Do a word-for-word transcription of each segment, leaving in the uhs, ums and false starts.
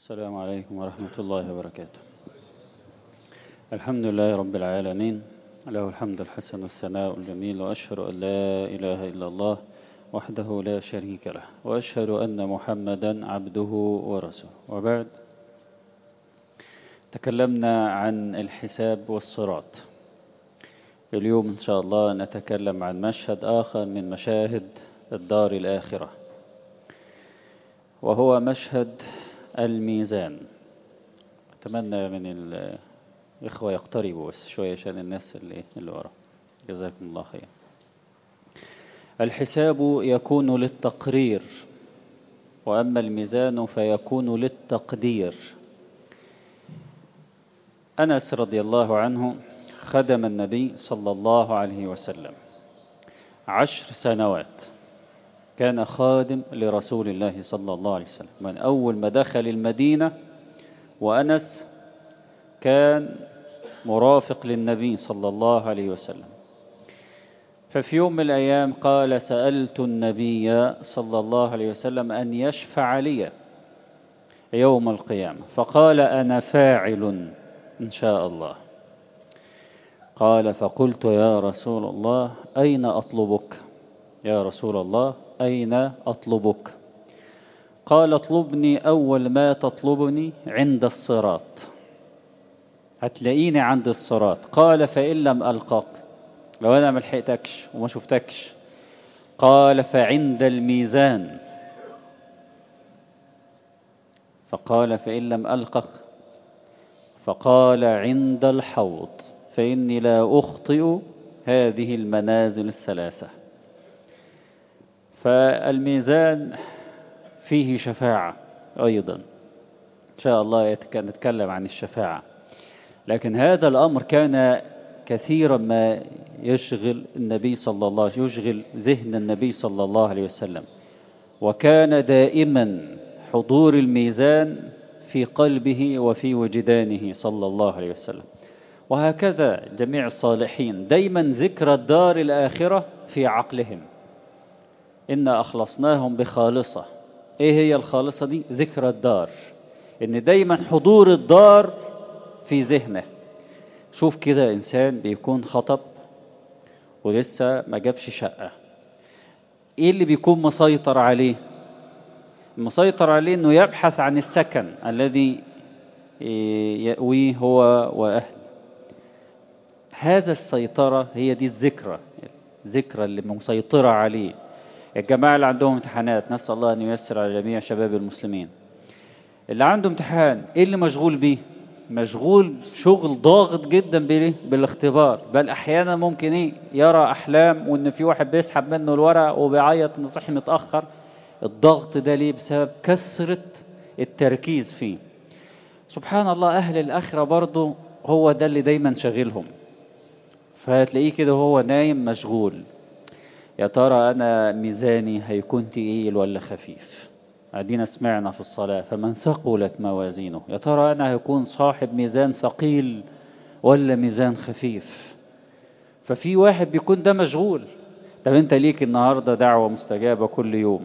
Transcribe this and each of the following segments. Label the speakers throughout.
Speaker 1: السلام عليكم ورحمة الله وبركاته. الحمد لله رب العالمين، له الحمد الحسن والثناء الجميل، وأشهد أن لا إله إلا الله وحده لا شريك له، وأشهد أن محمدا عبده ورسوله. وبعد، تكلمنا عن الحساب والصراط. اليوم إن شاء الله نتكلم عن مشهد آخر من مشاهد الدار الآخرة، وهو مشهد الميزان. أتمنى من الإخوة يقتربوا بس شوية عشان الناس اللي, اللي ورا. جزاكم الله خير. الحساب يكون للتقرير، وأما الميزان فيكون للتقدير. أنس رضي الله عنه خدم النبي صلى الله عليه وسلم عشر سنوات، كان خادم لرسول الله صلى الله عليه وسلم من أول ما دخل المدينة، وأنس كان مرافق للنبي صلى الله عليه وسلم. ففي يوم من الأيام قال: سألت النبي صلى الله عليه وسلم أن يشفع لي يوم القيامة، فقال: أنا فاعل إن شاء الله. قال: فقلت: يا رسول الله أين أطلبك؟ يا رسول الله أين أطلبك؟ قال: اطلبني أول ما تطلبني عند الصراط، هتلاقيني عند الصراط. قال: فإن لم ألقاك، لو أنا ملحقتكش وما شفتكش؟ قال: فعند الميزان. فقال: فإن لم ألقك؟ فقال: عند الحوض، فإني لا أخطئ هذه المنازل الثلاثة. فالميزان فيه شفاعة أيضا، إن شاء الله نتكلم عن الشفاعة. لكن هذا الأمر كان كثيرا ما يشغل النبي صلى الله عليه وسلم، يشغل ذهن النبي صلى الله عليه وسلم، وكان دائما حضور الميزان في قلبه وفي وجدانه صلى الله عليه وسلم. وهكذا جميع الصالحين دايما ذكر الدار الآخرة في عقلهم. إنا أخلصناهم بخالصة. إيه هي الخالصة دي؟ ذكر الدار، إن دايما حضور الدار في ذهنه. شوف كده إنسان بيكون خطب ولسه ما جابش شقة، إيه اللي بيكون مسيطر عليه؟ مسيطر عليه إنه يبحث عن السكن الذي يأويه هو وأهله. هذا السيطرة هي دي الذكرى، الذكرى اللي مسيطرة عليه. الجماعة اللي عندهم امتحانات، نسأل الله أن ييسر على جميع شباب المسلمين. اللي عنده امتحان إيه اللي مشغول بيه؟ مشغول شغل ضاغط جدا بالاختبار، بل أحيانا ممكن إيه يرى أحلام وإن في واحد بيسحب منه الورق وبيعيط إنه صحي متأخر. الضغط ده ليه؟ بسبب كثرة التركيز فيه. سبحان الله، أهل الآخرة برضو هو ده اللي دايما شغلهم. فهتلاقيه كده هو نايم مشغول: يا ترى أنا ميزاني هيكون تقيل ولا خفيف؟ عدينا سمعنا في الصلاة: فمن ثقلت موازينه. يا ترى أنا هيكون صاحب ميزان ثقيل ولا ميزان خفيف؟ ففي واحد بيكون ده مشغول. طب أنت ليك النهاردة دعوة مستجابة كل يوم،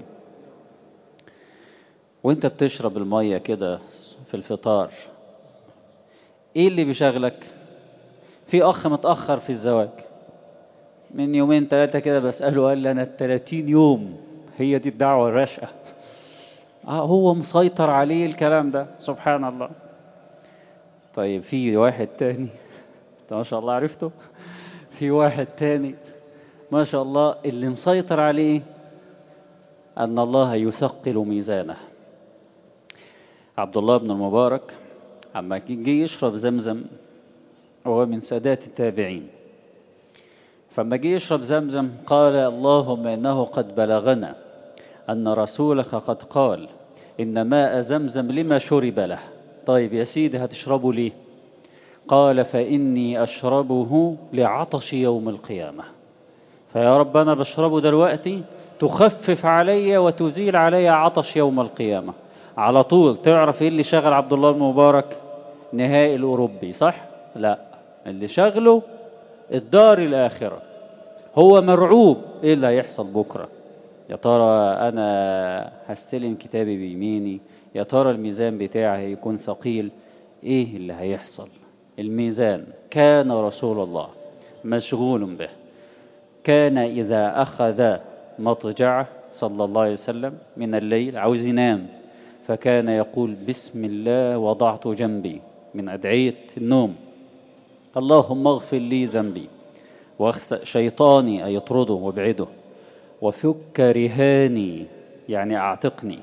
Speaker 1: وانت بتشرب المية كده في الفطار، ايه اللي بيشغلك؟ في أخ متأخر في الزواج من يومين ثلاثة كده، بسأله قال لي: أنا الثلاثين يوم هي دي الدعوة الراشقة. آه هو مسيطر عليه الكلام ده، سبحان الله. طيب في واحد تاني ما شاء الله عرفته، في واحد تاني ما شاء الله اللي مسيطر عليه أن الله يثقل ميزانه. عبد الله بن المبارك عما جه يشرب زمزم، وهو من سادات التابعين، فما جه يشرب زمزم قال: اللهم إنه قد بلغنا أن رسولك قد قال إن ماء زمزم لما شرب له. طيب يا سيدي هتشربه ليه؟ قال: فإني أشربه لعطش يوم القيامة. فيا رب أنا بشربه دلوقتي تخفف علي وتزيل علي عطش يوم القيامة. على طول تعرف إيه اللي شغل عبد الله المبارك؟ نهائي الأوروبي، صح؟ لا، اللي شغله الدار الآخرة. هو مرعوب إيه اللي هيحصل بكرة. يا ترى أنا هستلم كتابي بيميني؟ يا ترى الميزان بتاعي هيكون ثقيل؟ ايه اللي هيحصل؟ الميزان كان رسول الله مشغول به، كان إذا أخذ مضجعه صلى الله عليه وسلم من الليل عاوز ينام، فكان يقول بسم الله وضعت جنبي، من أدعية النوم، اللهم اغفر لي ذنبي وشيطاني أي يطرده وابعده، وفك رهاني يعني أعتقني،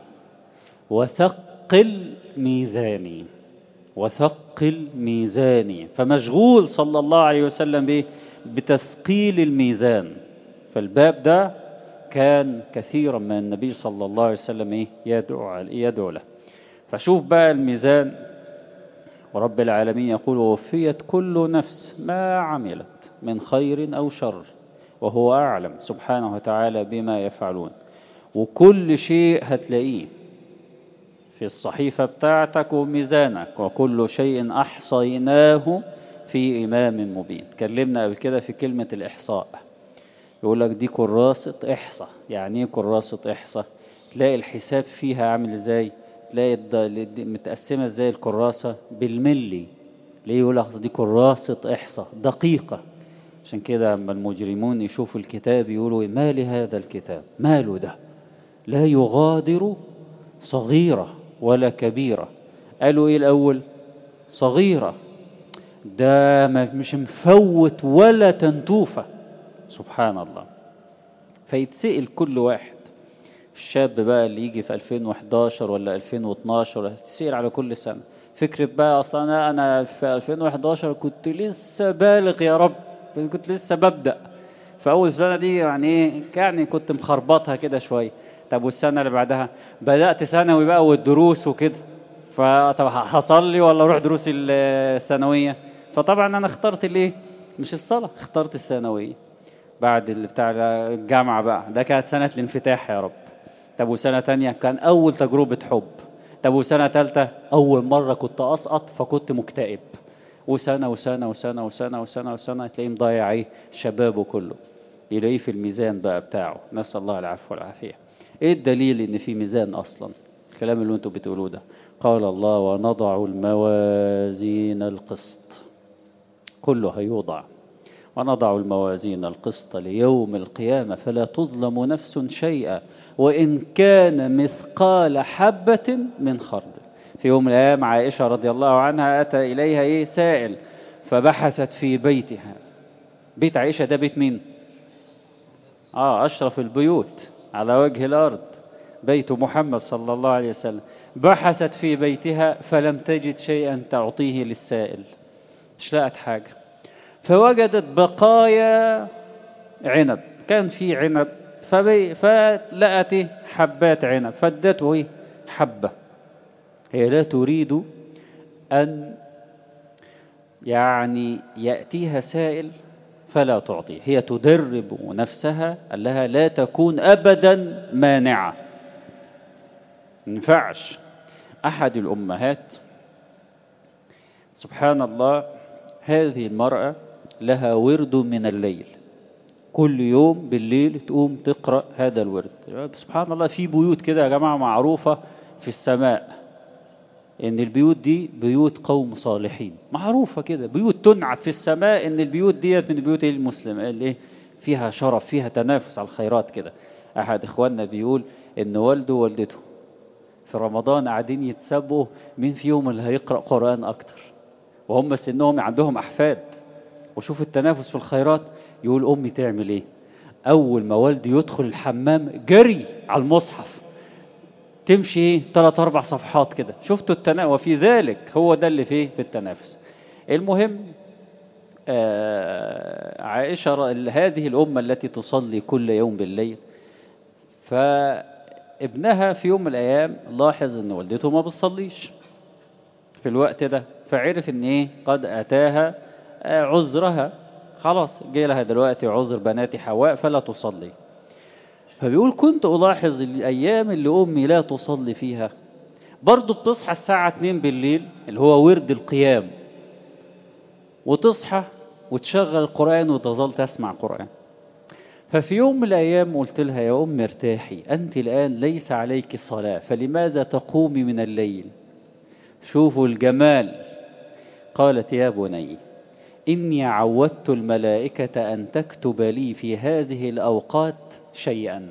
Speaker 1: وثقل ميزاني، وثقل ميزاني. فمشغول صلى الله عليه وسلم به بتثقيل الميزان. فالباب ده كان كثيرا ما النبي صلى الله عليه وسلم إيه يدعو, يدعو له. فشوف بقى الميزان، ورب العالمين يقول ووفيت كل نفس ما عملت من خير أو شر وهو أعلم سبحانه وتعالى بما يفعلون. وكل شيء هتلاقيه في الصحيفة بتاعتك وميزانك، وكل شيء أحصيناه في إمام مبين. تكلمنا قبل كده في كلمة الإحصاء، يقول لك دي كراسة إحصاء. يعني إيه كراسة إحصاء؟ تلاقي الحساب فيها عامل إزاي، تلاقي متقسمة إزاي الكراسة بالملي. ليه يقول لك دي كراسة إحصاء دقيقة؟ عشان كده لما المجرمون يشوفوا الكتاب يقولوا ما لهذا الكتاب، ماله ده، لا يغادر صغيرة ولا كبيرة. قالوا إيه الأول؟ صغيرة، ده مش مفوت ولا تنتوفة. سبحان الله. فيتسئل كل واحد، الشاب بقى اللي يجي في ألفين وإحداشر ولا ألفين واثناشر تسئل على كل سنة. فكرة بقى أصلا أنا في ألفين وإحداشر كنت لسه بالغ يا رب، كنت لسه ببدأ في أول سنة دي، يعني إيه يعني كنت مخربطها كده شوية. طب والسنة اللي بعدها بدأت ثانوي بقى والدروس وكده، فطب حصل لي ولا أروح دروس الثانوية؟ فطبعا أنا اخترت الإيه؟ مش الصلاة، اخترت الثانوية. بعد اللي بتاع الجامعة بقى ده كانت سنة الانفتاح يا رب. طب وسنة تانية كان أول تجربة حب. طب وسنة تالتة أول مرة كنت أسقط فكنت مكتئب. وسنة وسنة وسنة وسنة وسنة وسنة تلاقيه مضيع ايه شبابه كله، يلاقيه في الميزان بقى بتاعه. نسأل الله العفو والعافية. ايه الدليل ان في ميزان اصلا؟ الكلام اللي انتوا بتقولوه ده، قال الله ونضع الموازين القسط، كله هيوضع. ونضع الموازين القسط ليوم القيامة فلا تظلم نفس شيئا وإن كان مثقال حبة من خردل. في يوم من الأيام عائشة رضي الله عنها أتى إليها إيه سائل، فبحثت في بيتها. بيت عائشة ده بيت مين؟ آه أشرف البيوت على وجه الأرض، بيت محمد صلى الله عليه وسلم. بحثت في بيتها فلم تجد شيئا تعطيه للسائل، مش لقت حاجة. فوجدت بقايا عنب، كان في عنب فبي فلقت حبات عنب فادته ايه حبة. هي لا تريد أن يعني يأتيها سائل فلا تعطيه، هي تدرب نفسها أنها لا تكون أبدا مانعة. ينفعش. أحد الأمهات سبحان الله، هذه المرأة لها ورد من الليل، كل يوم بالليل تقوم تقرأ هذا الورد. سبحان الله، في بيوت كده يا جماعة معروفة في السماء ان البيوت دي بيوت قوم صالحين، معروفة كده، بيوت تنعت في السماء ان البيوت دي من بيوت المسلم اللي فيها شرف، فيها تنافس على الخيرات كده. احد اخواننا بيقول ان والده ووالدته في رمضان قاعدين يتسابوا مين فيهم اللي هيقرأ قرآن اكتر، وهم سنهم عندهم احفاد، وشوف التنافس في الخيرات. يقول امي تعمل ايه؟ اول ما والدي يدخل الحمام جري على المصحف، تمشي ايه ثلاث اربع صفحات كده. شفتوا التنافس؟ وفي ذلك هو ده اللي فيه في التنافس. المهم آه عائشة هذه الأمة التي تصلي كل يوم بالليل، فابنها في يوم من الأيام لاحظ ان والدته ما بتصليش في الوقت ده، فعرف ان ايه قد أتاها آه عذرها، خلاص جاي لها دلوقتي عذر بنات حواء فلا تصلي. فبيقول كنت ألاحظ الأيام اللي أمي لا تصلي فيها برضو بتصحى الساعة اتنين بالليل اللي هو ورد القيام، وتصحى وتشغل القرآن وتظل تسمع قرآن. ففي يوم من الأيام قلت لها يا أم ارتاحي، أنت الآن ليس عليك صلاة، فلماذا تقومي من الليل؟ شوفوا الجمال. قالت يا بني إني عودت الملائكة أن تكتب لي في هذه الأوقات شيئا.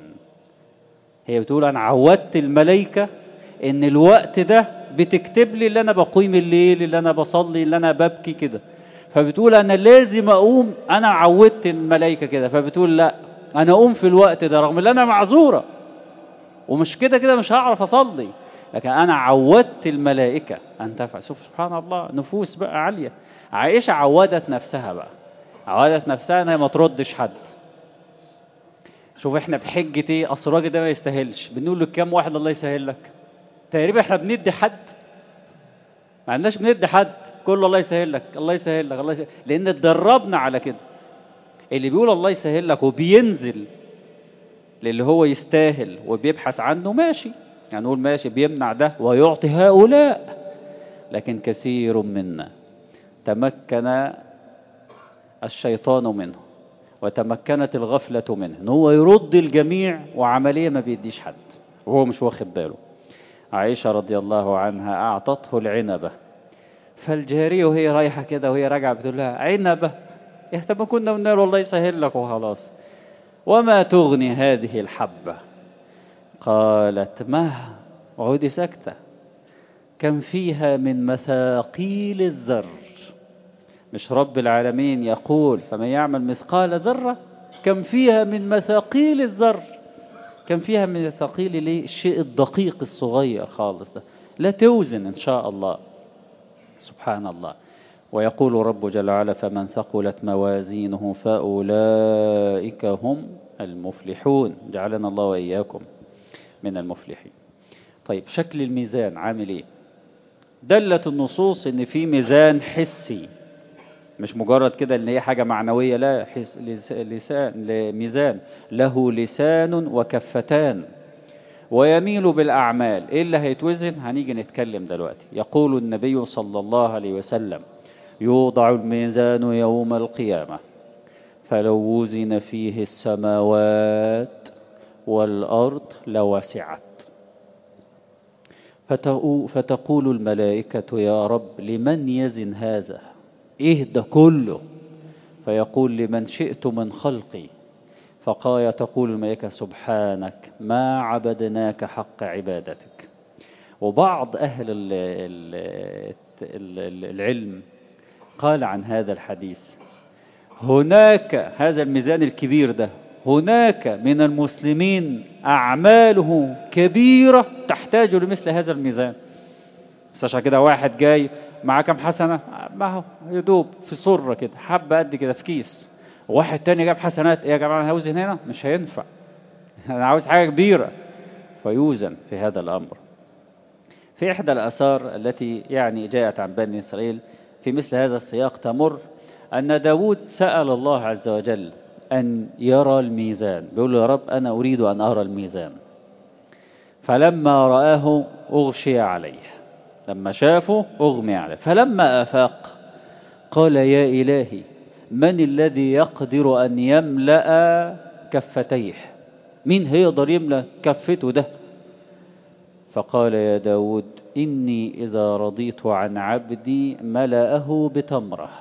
Speaker 1: هي بتقول أنا عودت الملائكة إن الوقت ده بتكتب لي اللي أنا بقيم الليل، اللي أنا بصلي، اللي أنا ببكي كده. فبتقول أنا لازم أقوم، أنا عودت الملائكة كده. فبتقول لا، أنا أقوم في الوقت ده رغم ان أنا معذورة ومش كده كده مش هعرف أصلي، لكن أنا عودت الملائكة أن تفعل. شوف سبحان الله، نفوس بقى عالية. عائشة عودت نفسها بقى، عودت نفسها أنها ما تردش حد. شوف احنا بحجة ايه؟ أصل الراجل ده ما يستاهلش، بنقول له كام واحد الله يسهل لك؟ تقريبا احنا بندي حد؟ ما عندناش بندي حد، كله الله يسهل لك الله يسهل لك الله يسهل، لأن اتدربنا على كده. اللي بيقول الله يسهل لك وبينزل للي هو يستاهل وبيبحث عنه ماشي، يعني نقول ماشي، بيمنع ده ويعطي هؤلاء. لكن كثير منا تمكن الشيطان منه وتمكنت الغفلة منه ان هو يرد الجميع وعملية ما بيديش حد وهو مش واخد باله. عائشة رضي الله عنها أعطته العنبة، فالجارية وهي رايحة كده وهي راجعة بتقول لها عنبة؟ يا طب ما كنا قلنا له الله يسهل لك وخلاص، وما تغني هذه الحبة؟ قالت ما عودي سكتة، كم فيها من مثاقيل الذر. مش رب العالمين يقول فمن يعمل مثقال ذرة؟ كم فيها من مثاقيل الذر، كم فيها من مثاقيل ليه؟ الشيء الدقيق الصغير خالص ده لا توزن إن شاء الله. سبحان الله. ويقول رب جل وعلا فمن ثقلت موازينه فأولئك هم المفلحون، جعلنا الله وإياكم من المفلحين. طيب شكل الميزان عامل ايه؟ دلت النصوص ان في ميزان حسي، مش مجرد كده ان هي حاجة معنوية، لا، حس لسان، ميزان له لسان وكفتان ويميل بالأعمال. ايه اللي هيتوزن؟ هنيجي نتكلم دلوقتي. يقول النبي صلى الله عليه وسلم يوضع الميزان يوم القيامة فلو وزن فيه السماوات والأرض لوسعت، فتقول الملائكة يا رب لمن يزن هذا؟ إيه ده كله؟ فيقول لمن شئت من خلقي. فقال تقول الملائكة سبحانك ما عبدناك حق عبادتك. وبعض أهل العلم قال عن هذا الحديث هناك هذا الميزان الكبير ده، هناك من المسلمين أعماله كبيرة تحتاج لمثل هذا الميزان. بس عشان كده واحد جاي معاه كم حسنة؟ معه يدوب في صرة كده، حبة قد كده في كيس. وواحد تاني جاب حسنات، ايه يا جماعة انا هوزن هنا؟ مش هينفع، انا عاوز حاجة كبيرة. فيوزن في هذا الأمر. في إحدى الآثار التي يعني جاءت عن بني إسرائيل في مثل هذا السياق تمر أن داود سأل الله عز وجل أن يرى الميزان، بيقول له يا رب أنا أريد أن أرى الميزان. فلما رآه أغشي عليه، لما شافه أغمي عليه. فلما أفاق قال يا إلهي من الذي يقدر أن يملأ كفتيه؟ مين هيقدر يملأ كفته ده؟ فقال يا داود إني إذا رضيت عن عبدي ملأه بتمرة.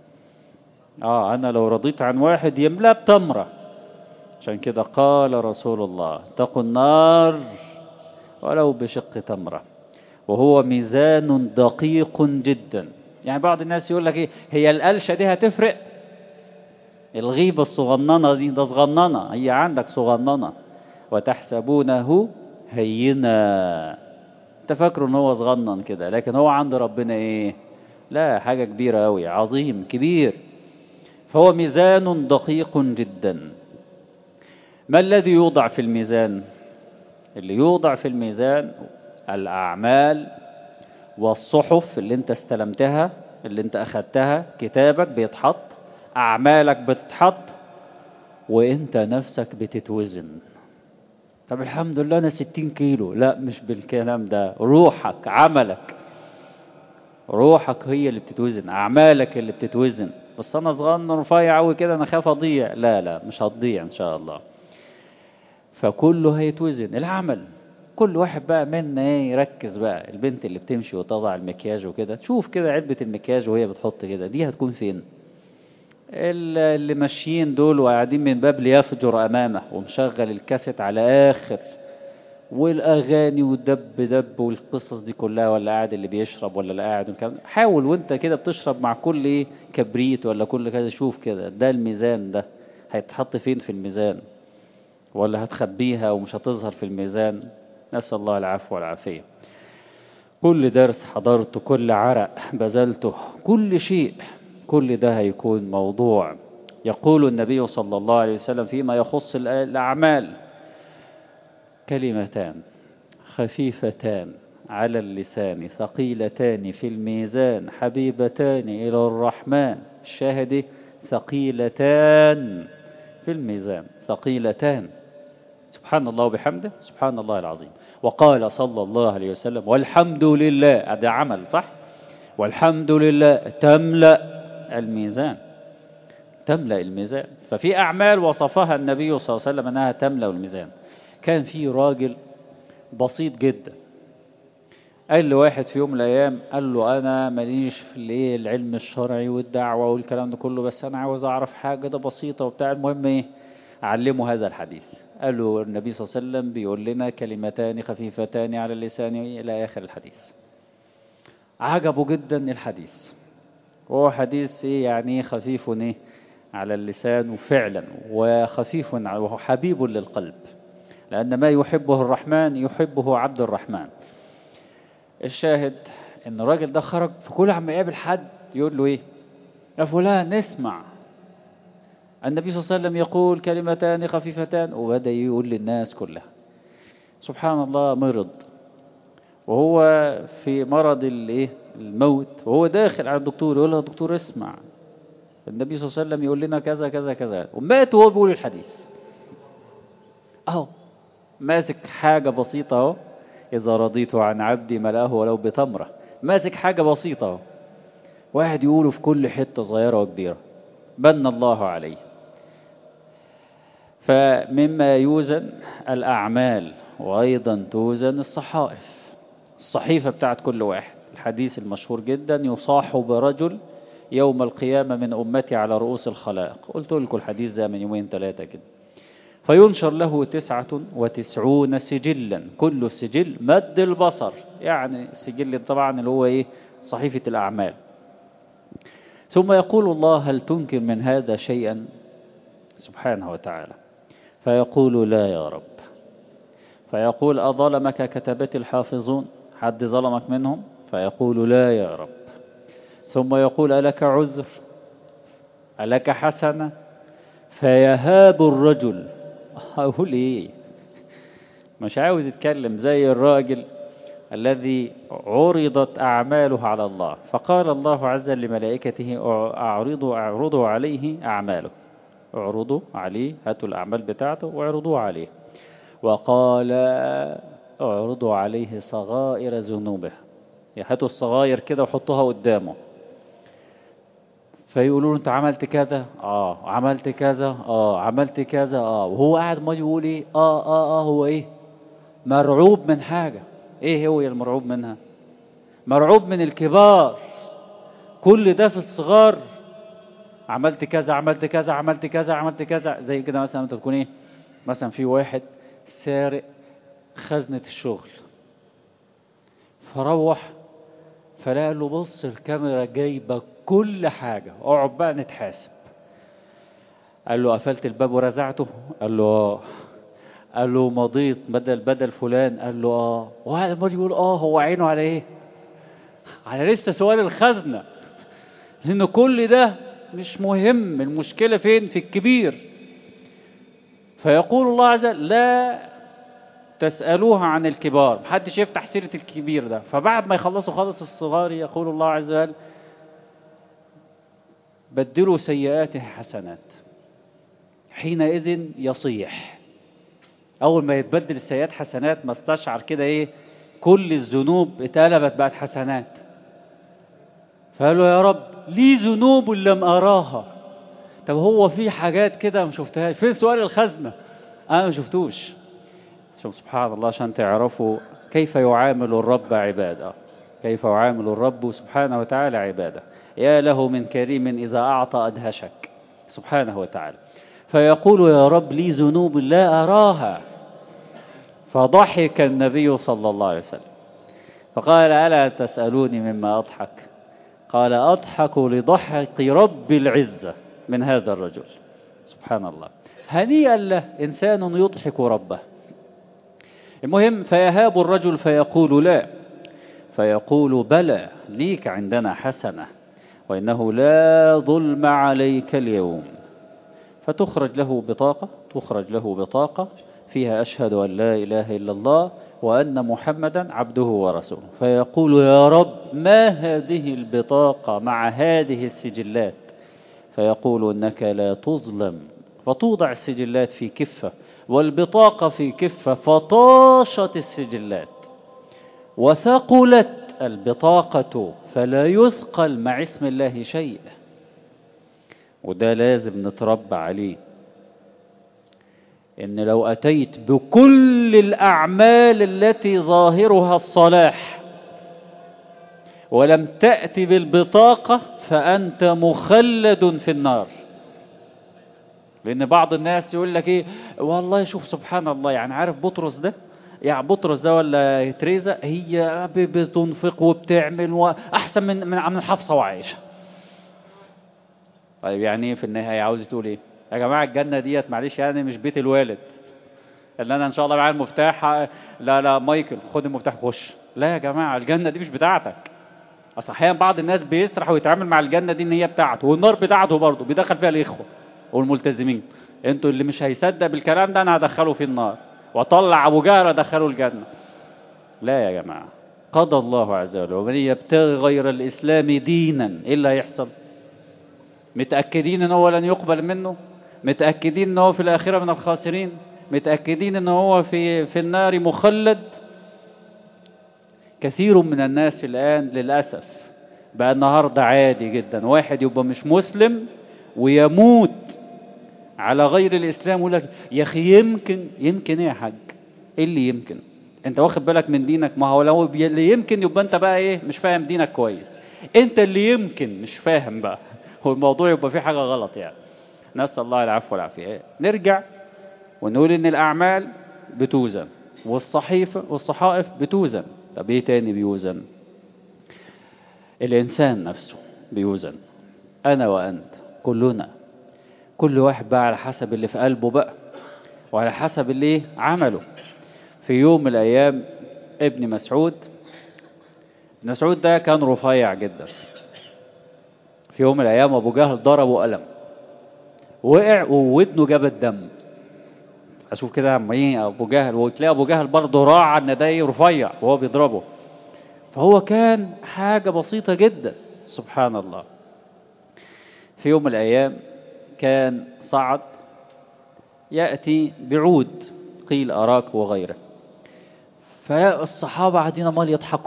Speaker 1: آه أنا لو رضيت عن واحد يملأ بتمرة. عشان كده قال رسول الله اتقوا النار ولو بشق تمرة. وهو ميزان دقيق جدا. يعني بعض الناس يقول لك ايه، هي القلشة دي هتفرق؟ الغيبة الصغننة دي ده صغننة، هي عندك صغننة وتحسبونه هينا. انت فاكره ان هو صغنن كده، لكن هو عند ربنا ايه؟ لا، حاجة كبيرة اوي، عظيم كبير. فهو ميزان دقيق جدا. ما الذي يوضع في الميزان؟ اللي يوضع في الميزان الأعمال والصحف اللي انت استلمتها، اللي انت أخدتها، كتابك بيتحط، أعمالك بتتحط، وانت نفسك بتتوزن. طب الحمد لله أنا ستين كيلو، لا مش بالكلام ده، روحك، عملك، روحك هي اللي بتتوزن، أعمالك اللي بتتوزن. بس أنا صغنن رفيع أوي كده أنا خاف أضيع. لا لا مش هتضيع إن شاء الله. فكله هيتوزن العمل. كل واحد بقى منا ايه يركز بقى. البنت اللي بتمشي وتضع المكياج وكده تشوف كده علبة المكياج وهي بتحط كده دي هتكون فين. اللي ماشيين دول وقاعدين من باب ليفجر أمامه ومشغل الكاسيت على آخر والأغاني والدب دب والقصص دي كلها، ولا قاعد اللي بيشرب ولا اللي قاعد والكلام. حاول وانت كده بتشرب مع كل ايه كبريت ولا كل كده شوف كده ده الميزان ده هيتحط فين في الميزان، ولا هتخبيها ومش هتظهر في الميزان. نسأل الله العفو والعافية. كل درس حضرته، كل عرق بذلته، كل شيء، كل ده هيكون موضوع. يقول النبي صلى الله عليه وسلم فيما يخص الأعمال: كلمتان خفيفتان على اللسان ثقيلتان في الميزان حبيبتان إلى الرحمن. الشاهد ثقيلتان في الميزان، ثقيلتان. سبحان الله وبحمده سبحان الله العظيم. وقال صلى الله عليه وسلم: والحمد لله. هذا عمل صح. والحمد لله تملأ الميزان، تملأ الميزان. ففي أعمال وصفها النبي صلى الله عليه وسلم أنها تملأ الميزان. كان في راجل بسيط جدا قال له واحد في يوم من الأيام، قال له: أنا ماليش في العلم الشرعي والدعوة والكلام ده كله، بس أنا عاوز أعرف حاجة ده بسيطة وبتاع. المهم إيه؟ علمه هذا الحديث. قال له النبي صلى الله عليه وسلم بيقول لنا كلمتان خفيفتان على اللسان إلى آخر الحديث. عجبه جدا الحديث. وهو حديث إيه يعني خفيف إيه على اللسان وفعلا، وخفيف وهو حبيب للقلب، لأن ما يحبه الرحمن يحبه عبد الرحمن. الشاهد إن الراجل ده خرج في كل عم يقابل حد يقول له إيه: يا فلان اسمع، النبي صلى الله عليه وسلم يقول كلمتان خفيفتان. وبدأ يقول للناس كلها. سبحان الله مرض، وهو في مرض الايه الموت، وهو داخل على الدكتور يقول له: دكتور اسمع، النبي صلى الله عليه وسلم يقول لنا كذا كذا كذا. ومات وهو بيقول الحديث اهو، ماسك حاجة بسيطة اهو: إذا رضيت عن عبدي ملأه ولو بتمرة. ماسك حاجة بسيطة اهو، واحد يقوله في كل حتة صغيرة وكبيرة. بن الله عليه. فمما يوزن الأعمال، وأيضا توزن الصحائف، الصحيفة بتاعت كل واحد. الحديث المشهور جدا: يصاح برجل يوم القيامة من أمتي على رؤوس الخلائق. قلت لكم الحديث ده من يومين ثلاثة كده. فينشر له تسعة وتسعون سجلا، كل سجل مد البصر، يعني السجل طبعا اللي هو إيه صحيفة الأعمال. ثم يقول الله: هل تنكر من هذا شيئا؟ سبحانه وتعالى. فيقول: لا يا رب. فيقول: أظلمك كتبة الحافظون؟ حد ظلمك منهم؟ فيقول: لا يا رب. ثم يقول: ألك عذر؟ ألك حسنة؟ فيهاب الرجل. أقول إيه؟ مش عاوز يتكلم، زي الراجل الذي عرضت أعماله على الله، فقال الله عز وجل لملائكته: أعرضوا أعرضوا عليه أعماله، اعرضوا عليه، هاتوا الأعمال بتاعته واعرضوا عليه. وقال: اعرضوا عليه صغائر ذنوبه، هاتوا الصغائر كده وحطوها قدامه. فيقولوا له: انت عملت كذا؟ اه. عملت كذا؟ اه. عملت كذا؟ اه. وهو قاعد ما يقول ايه؟ اه اه اه. هو ايه؟ مرعوب من حاجة. ايه هو المرعوب منها؟ مرعوب من الكبار. كل ده في الصغار. عملت كذا عملت كذا عملت كذا عملت كذا. زي كده مثلا انت تكون ايه، مثلا في واحد سارق خزنة الشغل، فروح فلا له: بص الكاميرا جايبة كل حاجة، اقعد بقى نتحاسب. قال له: قفلت الباب ورزعته؟ قال له: اه. قال له: مضيت بدل بدل فلان؟ قال له: اه. وهذا ما يقول اه، هو عينه على ايه؟ على لسه سؤال الخزنة، لأن كل ده مش مهم. المشكلة فين؟ في الكبير. فيقول الله عز وجل: لا تسألوها عن الكبار، محدش يفتح سيرة الكبير ده. فبعد ما يخلصوا خالص الصغار يقول الله عز وجل: بدلوا سيئاته حسنات. حينئذ يصيح. أول ما يتبدل السيئات حسنات ما استشعر كده إيه؟ كل الذنوب اتقلبت بقت حسنات. فقال له يا رب لي ذنوب لم أراها. طب هو في حاجات كده ما شفتهاش، فين سؤال الخزنة؟ أنا ما شفتوش. شوف سبحان الله عشان تعرفوا كيف يعامل الرب عباده، كيف يعامل الرب سبحانه وتعالى عباده. يا له من كريم إذا أعطى أدهشك سبحانه وتعالى. فيقول يا رب لي ذنوب لا أراها. فضحك النبي صلى الله عليه وسلم فقال ألا تسألوني مما أضحك؟ قال أضحك لضحك رب العزة من هذا الرجل. سبحان الله. هنيئا له إنسان يضحك ربه. المهم فيهاب الرجل فيقول لا، فيقول بلى ليك عندنا حسنة وإنه لا ظلم عليك اليوم. فتخرج له بطاقة تخرج له بطاقة فيها أشهد أن لا إله إلا الله وأن محمدا عبده ورسوله. فيقول يا رب ما هذه البطاقة مع هذه السجلات؟ فيقول إنك لا تظلم. فتوضع السجلات في كفة والبطاقة في كفة، فطاشت السجلات وثقلت البطاقة فلا يثقل مع اسم الله شيء. وده لازم نتربى عليه، إن لو أتيت بكل الأعمال التي ظاهرها الصلاح ولم تأتي بالبطاقة فأنت مخلد في النار. لأن بعض الناس يقول لك إيه والله شوف سبحان الله، يعني عارف بطرس ده، يعني بطرس ده ولا تريزا هي بتنفق وبتعمل وأحسن من من عم حفصة وعائشة. طيب يعني إيه في النهاية عاوز تقول إيه؟ يا جماعة الجنة ديت معلش يعني مش بيت الوالد اللي أنا إن شاء الله معايا المفتاح، لا لا مايكل خد المفتاح خش. لا يا جماعة الجنة دي مش بتاعتك. أصل أحيانا بعض الناس بيسرح ويتعامل مع الجنة دي إن هي بتاعته، والنار بتاعته برضه بيدخل فيها الإخوة والملتزمين. انتوا اللي مش هيصدق بالكلام ده انا هدخله في النار واطلع ابو جهل ادخله الجنة. لا يا جماعة، قضى الله عز وجل ومن يبتغي غير الاسلام دينا ايه اللي هيحصل؟ متأكدين ان هو لن يقبل منه؟ متأكدين ان هو في الاخرة من الخاسرين؟ متأكدين ان هو في في النار مخلد؟ كثير من الناس الان للأسف بقى النهاردة عادي جدا واحد يبقى مش مسلم ويموت على غير الإسلام، يقول لك يا أخي يمكن. يمكن إيه يا حاج؟ إيه اللي يمكن؟ أنت واخد بالك من دينك؟ ما هو لو اللي يمكن يبقى أنت بقى إيه مش فاهم دينك كويس. أنت اللي يمكن مش فاهم بقى، هو الموضوع يبقى فيه حاجة غلط يعني. نسأل الله العفو والعافية. نرجع ونقول إن الأعمال بتوزن والصحيفة والصحائف بتوزن. طب إيه تاني بيوزن؟ الإنسان نفسه بيوزن، أنا وأنت كلنا، كل واحد بقى على حسب اللي في قلبه بقى وعلى حسب اللي عمله. في يوم من الأيام ابن مسعود ابن مسعود ده كان رفيع جدا. في يوم من الأيام أبو جهل ضربه قلم، وقع وودنه جابت دم. أشوف كده عم ايه أبو جهل، وتلاقي أبو جهل برضه راعى إن ده رفيع وهو بيضربه. فهو كان حاجة بسيطة جدا. سبحان الله. في يوم من الأيام كان صعد يأتي بعود قيل أراك وغيره، فالصحابة قاعدين مال يضحكوا.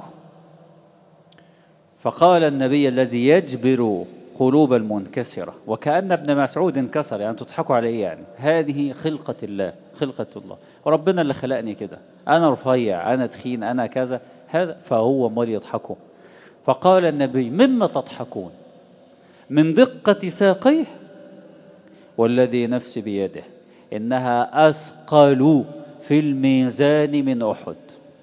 Speaker 1: فقال النبي الذي يجبر قلوب المنكسرة وكأن ابن مسعود انكسر، يعني تضحكوا عليه؟ يعني هذه خلقة الله، خلقة الله وربنا اللي خلقني كده، أنا رفيع أنا تخين أنا كذا هذا. فهو مال يضحكوا. فقال النبي مما تضحكون؟ من دقة ساقيه والذي نفسي بيده إنها أثقل في الميزان من أحد.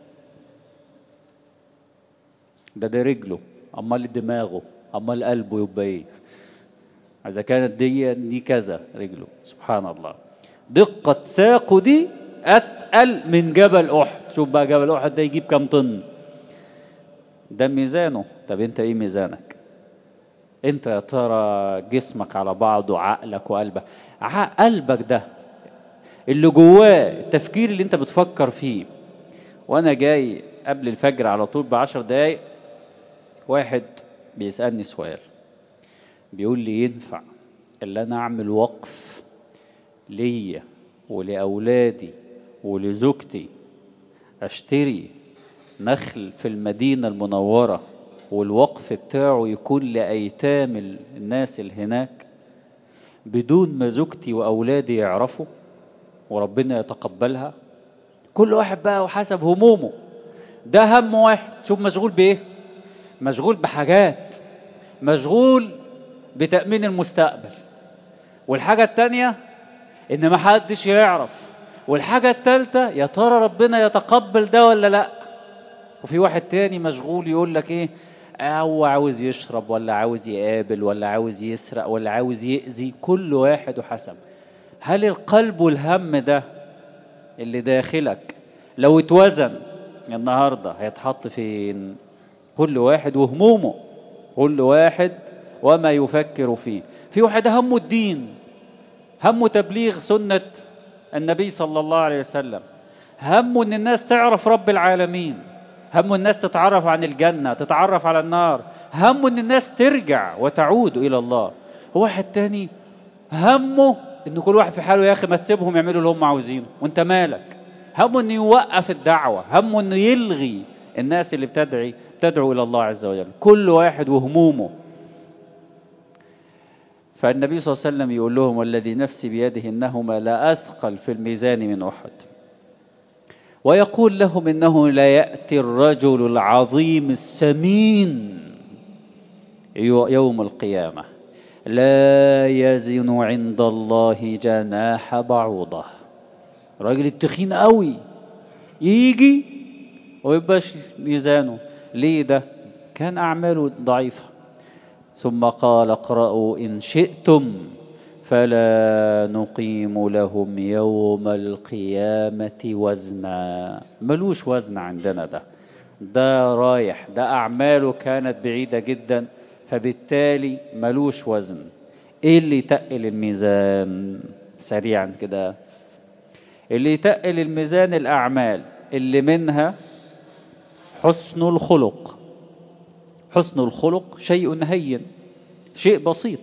Speaker 1: ده ده رجله، أمال دماغه، أمال قلبه يبقى إيه؟ إذا كانت دي دي كذا رجله. سبحان الله. دقة ساقه دي أتقل من جبل أحد. شوف بقى جبل أحد ده يجيب كم طن؟ ده ميزانه. طب أنت إيه ميزانك؟ أنت يا ترى جسمك على بعضه، عقلك وقلبك. قلبك ده اللي جواه التفكير اللي أنت بتفكر فيه. وأنا جاي قبل الفجر على طول بعشر دقايق واحد بيسألني سؤال، بيقول لي ينفع اللي أنا أعمل وقف ليا ولأولادي ولزوجتي، أشتري نخل في المدينة المنورة والوقف بتاعه يكون لأيتام الناس اللي هناك بدون ما زوجتي وأولادي يعرفوا وربنا يتقبلها. كل واحد بقى وحسب همومه. ده هم واحد، شوف مشغول بإيه؟ مشغول بحاجات، مشغول بتأمين المستقبل. والحاجة التانية إن ما حدش يعرف. والحاجة التالتة يا ترى ربنا يتقبل ده ولا لأ. وفي واحد تاني مشغول يقول لك إيه، هو عاوز يشرب ولا عاوز يقابل ولا عاوز يسرق ولا عاوز يأذي. كل واحد وحسب. هل القلب والهم ده اللي داخلك لو اتوزن النهاردة هيتحط فين؟ كل واحد وهمومه، كل واحد وما يفكر فيه. في واحد همه الدين، همه تبليغ سنة النبي صلى الله عليه وسلم، همه ان الناس تعرف رب العالمين، همه الناس تتعرف عن الجنة، تتعرف على النار، همه ان الناس ترجع وتعود الى الله. واحد تاني همه ان كل واحد في حاله، يا اخي ما تسيبهم يعملوا اللي هم عاوزينه وانت مالك. همه انه يوقف الدعوة، همه انه يلغي الناس اللي بتدعي تدعو الى الله عز وجل. كل واحد وهمومه. فالنبي صلى الله عليه وسلم يقول لهم والذي نفسي بيده إنهما لا أثقل في الميزان من أحد. ويقول لهم إنه لا يأتي الرجل العظيم السمين يوم القيامة لا يزن عند الله جناح بعوضة. راجل التخين قوي يجي ويبقاش ميزانه. ليه ده؟ كان أعماله ضعيفة. ثم قال اقرأوا إن شئتم فلا نقيم لهم يوم القيامة وزنا. ملوش وزن عندنا ده. ده رايح، ده أعماله كانت بعيدة جدا، فبالتالي ملوش وزن. إيه اللي يتقل الميزان؟ سريعا كده، اللي يتقل الميزان الأعمال اللي منها حسن الخلق. حسن الخلق شيء هين، شيء بسيط.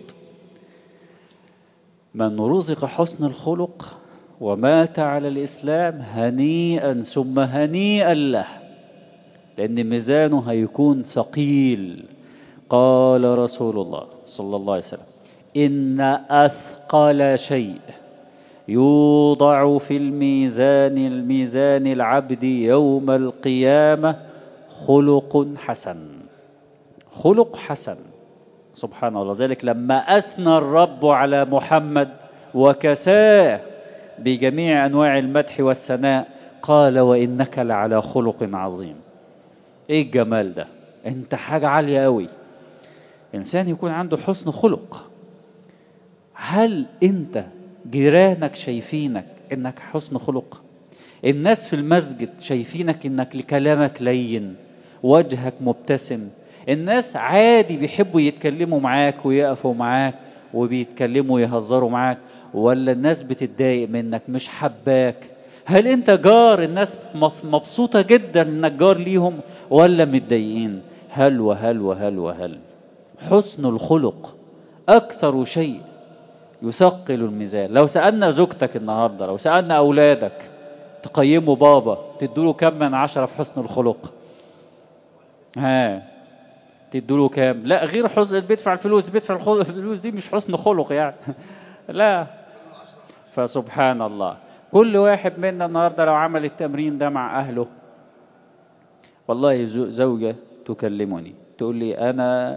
Speaker 1: من رزق حسن الخلق ومات على الإسلام هنيئا ثم هنيئا له، لأن ميزانه هيكون ثقيل. قال رسول الله صلى الله عليه وسلم إن أثقل شيء يوضع في الميزان الميزان العبد يوم القيامة خلق حسن. خلق حسن. سبحان الله. ذلك لما أثنى الرب على محمد وكساه بجميع أنواع المدح والثناء قال وإنك لعلى خلق عظيم. إيه الجمال ده؟ أنت حاجة عالية أوي. إنسان يكون عنده حسن خلق. هل أنت جيرانك شايفينك إنك حسن خلق؟ الناس في المسجد شايفينك إنك لكلامك لين، وجهك مبتسم، الناس عادي بيحبوا يتكلموا معاك ويقفوا معاك وبيتكلموا ويهزروا معاك، ولا الناس بتتضايق منك مش حباك؟ هل انت جار الناس مبسوطة جدا انك جار ليهم ولا متضايقين؟ هل وهل وهل وهل. حسن الخلق اكثر شيء يثقل الميزان. لو سألنا زوجتك النهاردة، لو سألنا اولادك تقيموا بابا تدوله كم من عشرة في حسن الخلق؟ ها تدوله كام؟ لا غير حسن بيدفع الفلوس، بيدفع الفلوس دي مش حسن خلق يعني. لا. فسبحان الله. كل واحد منا النهاردة لو عمل التمرين ده مع أهله، والله زوجة تكلمني تقول لي أنا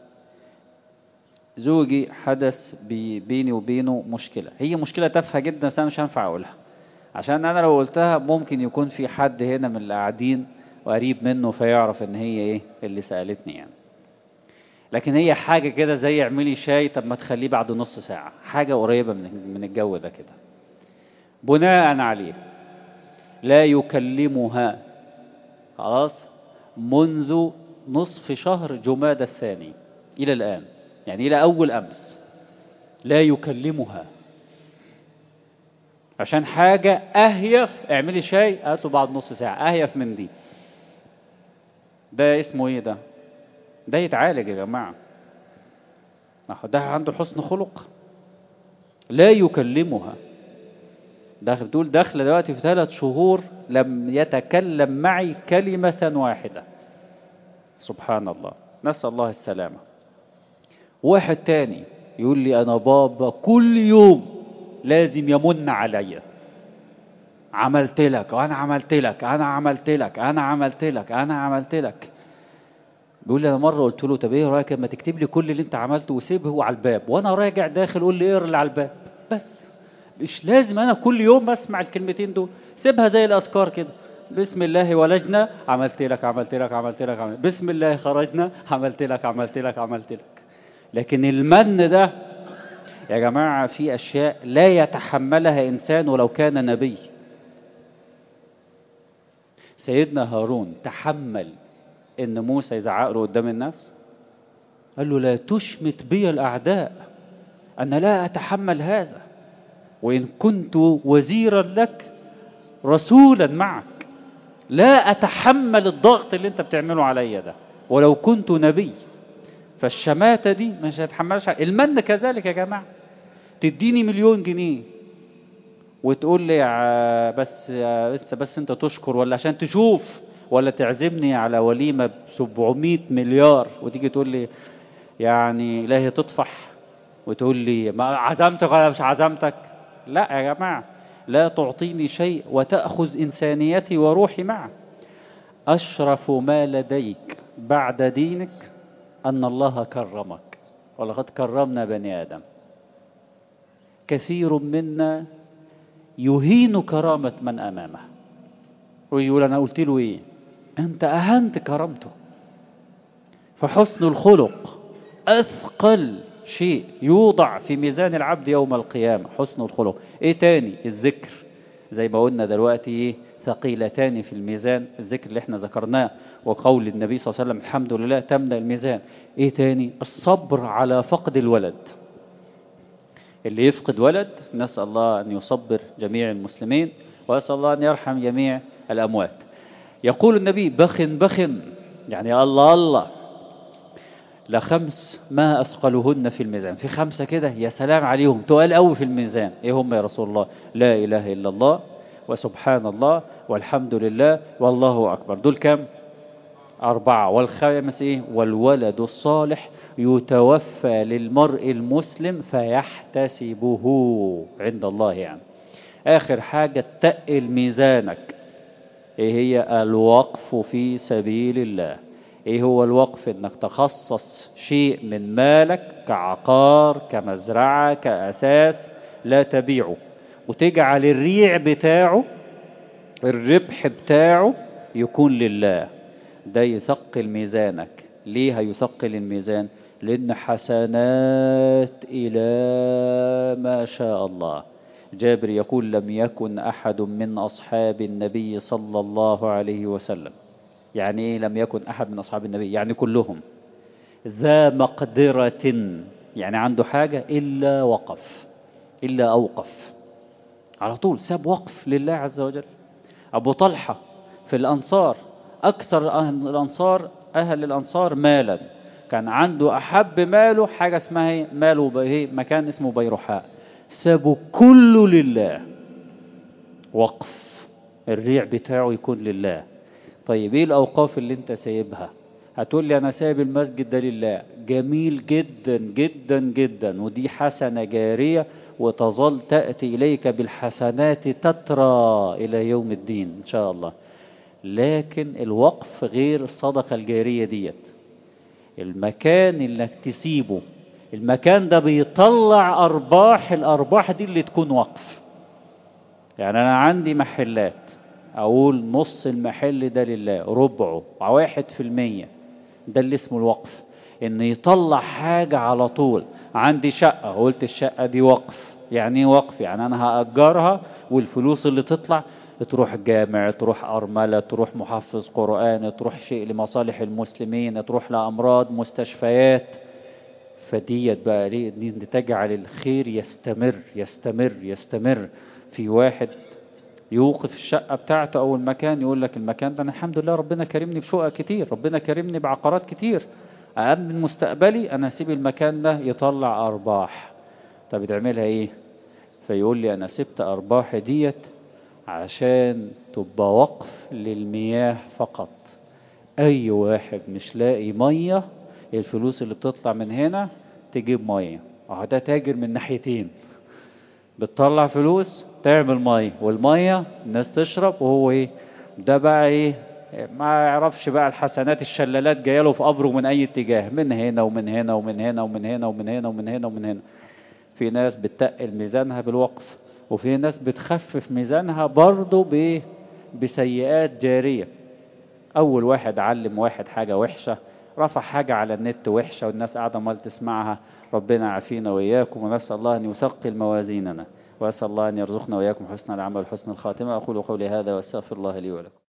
Speaker 1: زوجي حدث بيني وبينه مشكلة، هي مشكلة تافهة جدا بس أنا مش هينفع أقولها، عشان أنا لو قلتها ممكن يكون في حد هنا من اللي قاعدين وقريب منه فيعرف إن هي إيه اللي سألتني يعني. لكن هي حاجة كده زي اعملي شاي طب ما تخليه بعد نص ساعة، حاجة قريبة من من الجو ده كده. بناء عليه لا يكلمها خلاص منذ نصف شهر جمادى الثاني إلى الآن، يعني إلى أول أمس لا يكلمها عشان حاجة أهيف. اعملي شاي قالت له بعد نص ساعة، أهيف من دي. ده اسمه إيه ده؟ ده يتعالج يا جماعة. ده عنده حسن خلق. لا يكلمها. داخل بتقول داخل دلوقتي في ثلاث شهور لم يتكلم معي كلمة واحدة. سبحان الله. نسأل الله السلامة. واحد تاني يقول لي أنا بابا كل يوم لازم يمن عليا، عملت لك وأنا عملت لك أنا عملت لك أنا عملت لك أنا عملت لك. بيقول لي أنا مرة قلت له طب إيه رأيك لما تكتب لي كل اللي أنت عملته وسيبه على الباب وأنا راجع داخل قول لي اقرا اللي على الباب بس. مش لازم أنا كل يوم بسمع الكلمتين دول، سيبها زي الأذكار كده. بسم الله ولجنا عملت لك عملت لك عملت لك عملت. بسم الله خرجنا عملت لك عملت لك عملت لك. لكن المن ده يا جماعة في أشياء لا يتحملها إنسان ولو كان نبي. سيدنا هارون تحمل إن موسى يزعق له قدام الناس؟ قال له لا تشمت بي الأعداء، أنا لا أتحمل هذا، وإن كنت وزيرا لك رسولا معك لا أتحمل الضغط اللي أنت بتعمله عليا ده ولو كنت نبي. فالشماتة دي مش هتحملش. المن كذلك يا جماعة، تديني مليون جنيه وتقول لي بس بس, بس انت تشكر ولا عشان تشوف، ولا تعزمني على وليمة ب سبعمية مليار وتيجي تقول لي يعني إلهي تطفح وتقول لي ما عزمتك ولا مش عزمتك. لا يا جماعة، لا تعطيني شيء وتأخذ إنسانيتي وروحي معه. أشرف ما لديك بعد دينك أن الله كرمك، ولقد كرمنا بني آدم. كثير منا يهين كرامة من أمامه ويقول أنا قلت له إيه؟ أنت أهنت كرامته. فحسن الخلق أثقل شيء يوضع في ميزان العبد يوم القيامة، حسن الخلق. إيه تاني؟ الذكر، زي ما قلنا دلوقتي إيه؟ ثقيلتان في الميزان، الذكر اللي احنا ذكرناه وقول النبي صلى الله عليه وسلم الحمد لله تملأ الميزان. إيه تاني؟ الصبر على فقد الولد. اللي يفقد ولد نسأل الله أن يصبر جميع المسلمين وأسأل الله أن يرحم جميع الأموات. يقول النبي بخن بخن، يعني الله الله، لخمس ما أثقلهن في الميزان. في خمسة كده يا سلام عليهم تقال قوي في الميزان. إيه هم يا رسول الله؟ لا إله إلا الله وسبحان الله والحمد لله والله أكبر. دول كم؟ أربعة. والخامس إيه؟ والولد الصالح يتوفى للمرء المسلم فيحتسبه عند الله. يعني آخر حاجة تقل ميزانك إيه هي؟ الوقف في سبيل الله. إيه هو الوقف؟ إنك تخصص شيء من مالك كعقار كمزرعة كأساس لا تبيعه، وتجعل الريع بتاعه الربح بتاعه يكون لله. ده يثقل ميزانك. ليه هيثقل الميزان؟ لأن حسنات إلى ما شاء الله. جابر يقول لم يكن أحد من أصحاب النبي صلى الله عليه وسلم. يعني إيه لم يكن أحد من أصحاب النبي؟ يعني كلهم ذا مقدرة، يعني عنده حاجة إلا وقف، إلا أوقف على طول، ساب وقف لله عز وجل. أبو طلحة في الأنصار أكثر أهل الأنصار أهل الأنصار مالا، كان عنده أحب ماله حاجة اسمها ماله به مكان اسمه بيرحاء، سابه كله لله، وقف، الريع بتاعه يكون لله. طيب ايه الأوقاف اللي انت سايبها؟ هتقول لي أنا سايب المسجد ده لله. جميل جدا جدا جدا، ودي حسنة جارية وتظل تأتي إليك بالحسنات تترى إلى يوم الدين إن شاء الله. لكن الوقف غير الصدقة الجارية ديت. المكان اللي تسيبه، المكان ده بيطلع أرباح، الأرباح دي اللي تكون وقف. يعني أنا عندي محلات، أقول نص المحل ده لله، ربعه واحد في المية، ده اللي اسمه الوقف. إن يطلع حاجة على طول. عندي شقة، قلت الشقة دي وقف. يعني ايه وقف؟ يعني أنا هأجرها والفلوس اللي تطلع تروح جامع، تروح أرملة، تروح محفظ قرآن، تروح شيء لمصالح المسلمين، تروح لأمراض مستشفيات. فديت بقى ليه؟ دي تجعل الخير يستمر يستمر يستمر. في واحد يوقف الشقة بتاعته أو المكان، يقول لك المكان ده أنا الحمد لله ربنا كرمني بشقة كتير، ربنا كرمني بعقارات كتير، أأمن مستقبلي، أنا أسيب المكان ده يطلع أرباح. طب بتعملها إيه؟ فيقول لي أنا سبت أرباح ديت عشان تبقى وقف للمياه فقط. أي واحد مش لاقي مية الفلوس اللي بتطلع من هنا تجيب مية. اهو ده تاجر من ناحيتين، بتطلع فلوس تعمل مية، والمية الناس تشرب، وهو ايه ده بقى ايه ما يعرفش بقى الحسنات الشلالات جايه له في قبره من اي اتجاه، من هنا ومن هنا ومن هنا ومن هنا ومن هنا ومن هنا ومن هنا. في ناس بتتقل ميزانها بالوقف، وفي ناس بتخفف ميزانها برضه ب بسيئات جارية. أول واحد علم واحد حاجة وحشة، رفع حاجة على النت وحشة والناس قاعدة مال تسمعها، ربنا يعافينا وإياكم، ونسأل الله أن يثقل موازيننا، وأسأل الله أن يرزقنا وإياكم حسن العمل وحسن الخاتمة. أقول قولي هذا وأستغفر الله لي ولكم.